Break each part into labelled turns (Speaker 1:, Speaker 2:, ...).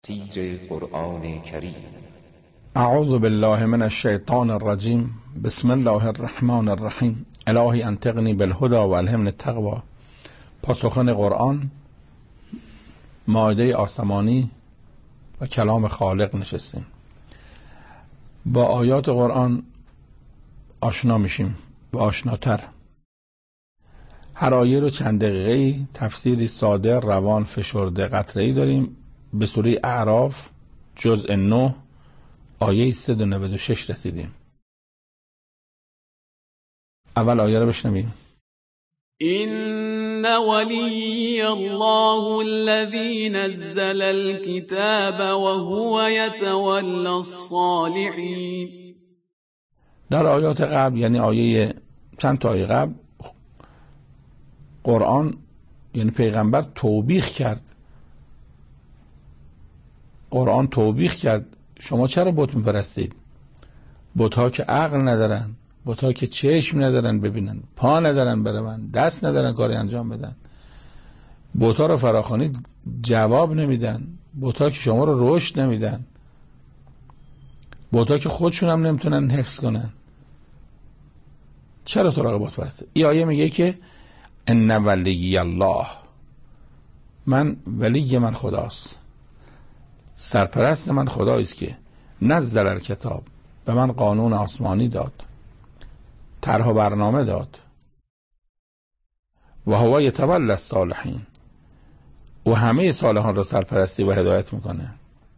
Speaker 1: تفسیر قرآن کریم.
Speaker 2: اعوذ بالله من الشیطان الرجیم. بسم الله الرحمن الرحیم. الهی انطقنی بالهدى و الهمنی التقوی. پاسخن قرآن، مائده آسمانی و کلام خالق نشستیم. با آیات قرآن آشنا میشیم و آشناتر. هر آیه رو چند دقیقه‌ای تفسیری ساده، روان، فشرده، قطره‌ای داریم. به سوره اعراف جزء 9 آیه 396 رسیدیم. اول آیه رو بشنویم.
Speaker 3: إن ولي الله الذي نزل الكتاب وهو يتولى الصالحين.
Speaker 2: در آیات قبل، یعنی آیه چند تا آیه قبل، قرآن یعنی پیغمبر توبیخ کرد. قرآن توبیخ کرد شما چرا بت میپرستید؟ بت‌ها که عقل ندارن، بت‌ها که چشم ندارن ببینن، پا ندارن برون، دست ندارن کاری انجام بدن، بت‌ها رو فراخوانید جواب نمیدن، بت‌ها که شما رو رشد نمیدن، بت‌ها که خودشون هم نمیتونن حفظ کنن، چرا سراغ بت پرسته؟ این آیه میگه که ان ولی الله، ولی من خداست، سرپرست من خداییست که نزل الکتاب، به من قانون آسمانی داد، طرح و برنامه داد، و هو یتولی الصالحین، و همه صالحان را سرپرستی و هدایت میکنه.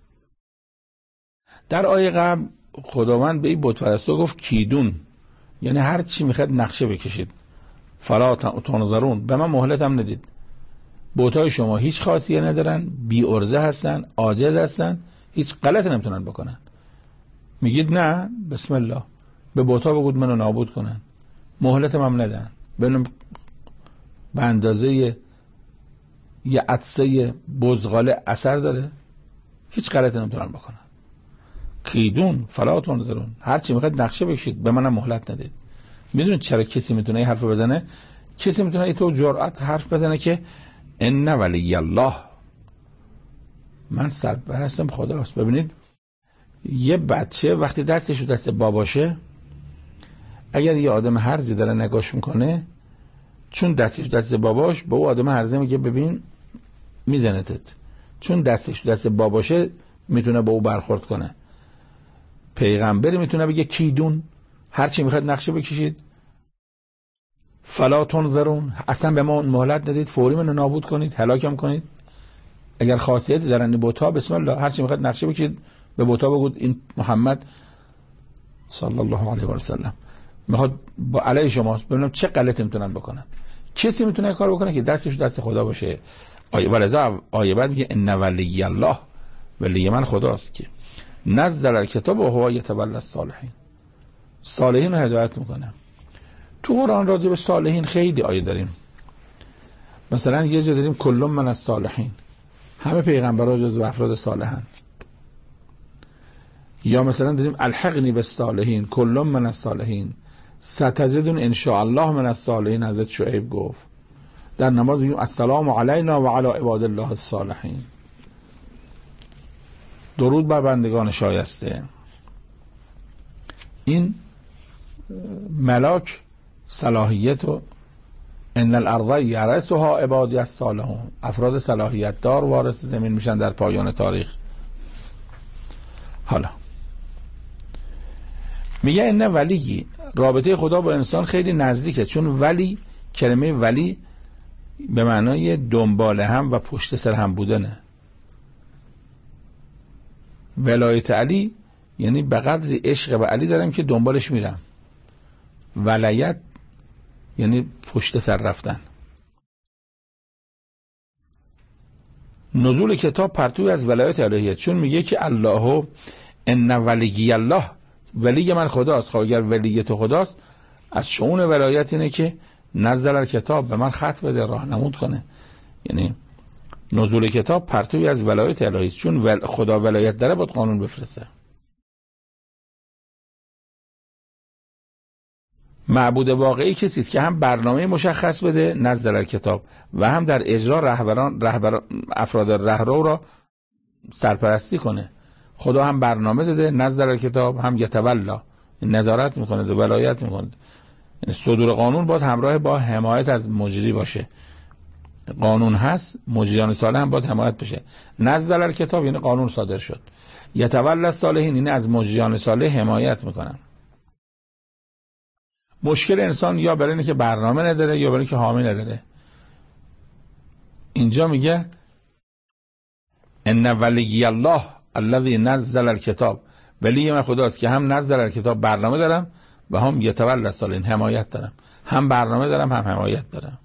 Speaker 2: در آیه قبل خداوند به این بت پرستو گفت کیدون، یعنی هر چی میخواد نقشه بکشید، فلا تنظرون، به من مهلت هم ندید. بت‌های شما هیچ خاصیه ندارن، بی ارزه هستن، عاجز هستن، هیچ غلطی نمیتونن بکنن. میگید نه، بسم الله، به بت‌ها بگید منو نابود کنن، مهلت هم ندن، ببینم به اندازه یه عدسه بزغاله اثر داره، هیچ غلطی نمیتونن بکنن. کیدون فلا تنظرون، هر چی میخواد نقشه بکشید، به منم مهلت ندید. میدونید چرا کسی میتونه این حرف بزنه؟ کسی میتونه این تو جرأت حرف بزنه که ان ولی الله، من سرپرستم خداست. ببینید یه بچه وقتی دستش رو دست باباشه، اگر یه آدم هرزی داره نگاش میکنه، چون دستش دست باباش، به او آدم هرزه میگه ببین میزنتت، چون دستش دست باباشه میتونه با او برخورد کنه. پیغمبری میتونه بگه کیدون، هر چی میخواد نقشه بکشید، فلا تنظرون، اصلا به ما مهلت ندید، فوری منو نابود کنید، هلاکم کنید. اگر خاصیتی دارن بت‌ها، بسم الله، هر چی میخواد نقشه بکشید، به بت‌ها بگید این محمد صلی الله علیه و سلم میخواد با علیه شماست، ببینم چه غلطی میتونن بکنن. کسی میتونه این کار بکنه که دستش دست خدا باشه؟ ولذا آیه بعد میگه ان ولی الله، ولی من خداست که نزل الکتاب و هو یتولی الصالحین، صالحین رو هدایت میکنه. تو قرآن راجع به صالحین خیلی آیه داریم. مثلا یه جا داریم کل من الصالحین، همه پیغمبرها جزو افراد صالحن. یا مثلا داریم الحقنی بالصالحین، کل من الصالحین، ستجدون ان شاء الله من الصالحین. حضرت شعیب گفت. در نماز میگیم السلام علینا و علی عباد الله الصالحین، درود بر بندگان شایسته. این ملاک صلاحیت و ان الارض یرثها عبادی الصالحون، افراد صلاحیت دار وارث زمین میشن در پایان تاریخ. حالا میگه ان ولی، رابطه خدا با انسان خیلی نزدیکه، چون ولی، کلمه ولی به معنای دنبال هم و پشت سر هم بودنه. ولایت علی یعنی به قدر عشق به علی دارم که دنبالش میرم. ولایت یعنی پشت سر رفتن. نزول کتاب پرتوی از ولایت الهیه، چون میگه که الله ان ولی الله، ولی من خداست. خب اگر ولی تو خداست، از شؤون ولایت اینه که نزل الکتاب، به من خط بده، راهنمود کنه. یعنی نزول کتاب پرتوی از ولایت الهی است، چون خدا ولایت داره باید قانون بفرسته. معبود واقعی کسی است که هم برنامه مشخص بده، نزل الکتاب، و هم در اجرا افراد رهرو را سرپرستی کنه. خدا هم برنامه داده، نزل الکتاب، هم یتولا، نظارت میکنه و ولایت میکنه. یعنی صدور قانون باید همراه با حمایت از مجری باشه. قانون هست، مجریان صالح هم باید حمایت بشه. نزل الکتاب یعنی قانون صادر شد. یتولا الصالحین یعنی از مجریان صالح حمایت میکنن. مشکل انسان یا برای اینه که برنامه نداره یا برای اینکه حامی نداره. اینجا میگه ان ولی الله الذی نزل الکتاب، ولی من خداست که هم نزل الکتاب برنامه دارم و هم یتولا الصالحین حمایت دارم. هم برنامه دارم هم حمایت دارم.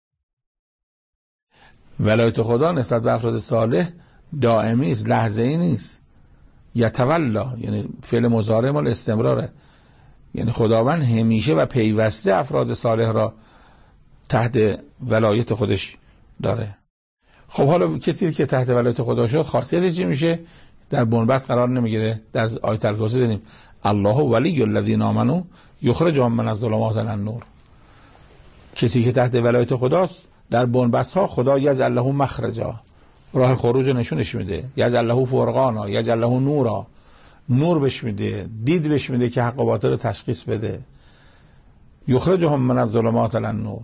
Speaker 2: ولایت خدا نسبت به افراد صالح دائمی است، لحظه‌ای نیست. یتولا یعنی فعل مضارع مال استمراره، یعنی خداوند همیشه و پیوسته افراد صالح را تحت ولایت خودش داره. خب حالا کسی که تحت ولایت خدا شد خاصیتش چی میشه؟ در بنبست قرار نمیگیره. در آیت الکرسی داریم الله ولی الذین آمنوا یخرجهم من الظلمات الی النور. کسی که تحت ولایت خداست در بنبست ها خدا یجعل له مخرجا، راه خروج نشونش میده. یجعل له فرقانا، یجعل له نورا، نور بهش میده، دید بهش میده که حق و باطل رو تشخیص بده. یخرجهم من الظلمات الی النور.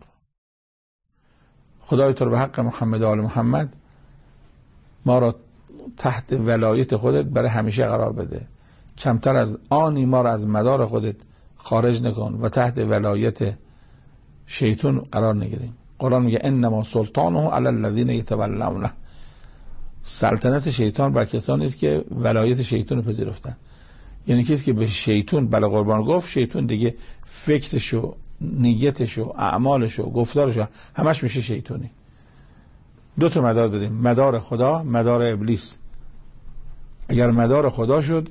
Speaker 2: خدای تو به حق محمد و آل محمد ما را تحت ولایت خودت برای همیشه قرار بده. کمتر از آنی ما را از مدار خودت خارج نکن و تحت ولایت شیطان قرار نگیریم. قرآن میگه انما سلطانه علی الذین یتولونه. سلطنت شیطان بر کسانی است که ولایت شیطان رو پذیرفتن. یعنی کسی که به شیطان بله قربان گفت، شیطان دیگه فکرشو، نیتشو، اعمالشو، گفتارشو همش میشه شیطانی. دو تا مدار داریم، مدار خدا، مدار ابلیس. اگر مدار خدا شد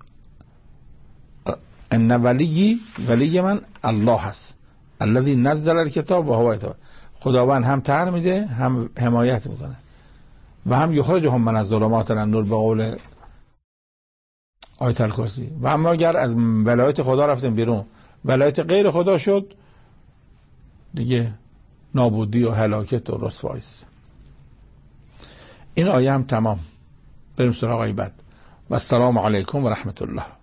Speaker 2: ان ولی من الله هست الذی نزل الکتاب و هو یتولا. خداوند هم طرح میده هم حمایت میکنه و هم یخرجهم من الظلمات الی النور به قول آیت الکرسی. و اما اگر از ولایت خدا رفتیم بیرون، ولایت غیر خدا شد، دیگه نابودی و هلاکت و رسوایی است. این آیه هم تمام. بریم سراغ آیه بعد. و السلام علیکم و رحمت الله.